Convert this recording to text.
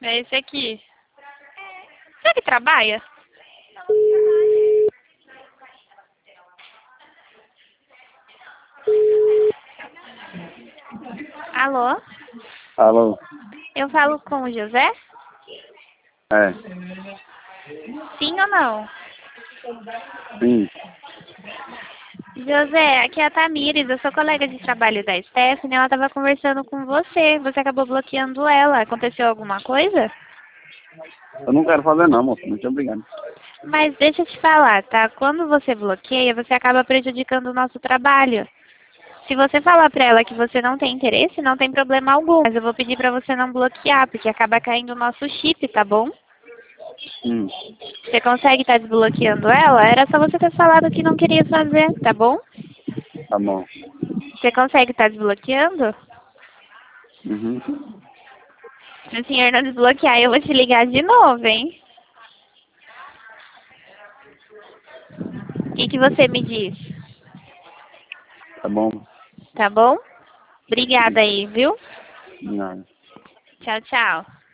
É esse aqui. Será que trabalha? Alô? Alô? Eu falo com o José? É, Sim ou não? sim. José, aqui é a Tamires, eu sou colega de trabalho da Stephanie, ela estava conversando com você, você acabou bloqueando ela. Aconteceu alguma coisa? Eu não quero fazer não, moço. Muito obrigado. Mas deixa eu te falar, tá? Quando você bloqueia, você acaba prejudicando o nosso trabalho. Se você falar pra ela que você não tem interesse, não tem problema algum. Mas eu vou pedir pra você não bloquear, porque acaba caindo o nosso chip, tá bom? Hum, Você consegue estar desbloqueando ela? Era só você ter falado que não queria fazer, tá bom? tá bom. Você consegue estar desbloqueando? Uhum. Se o senhor não desbloquear, eu vou te ligar de novo, hein? O que você me diz? Tá bom. Tá bom? Obrigada aí, viu? Nada. Tchau, tchau.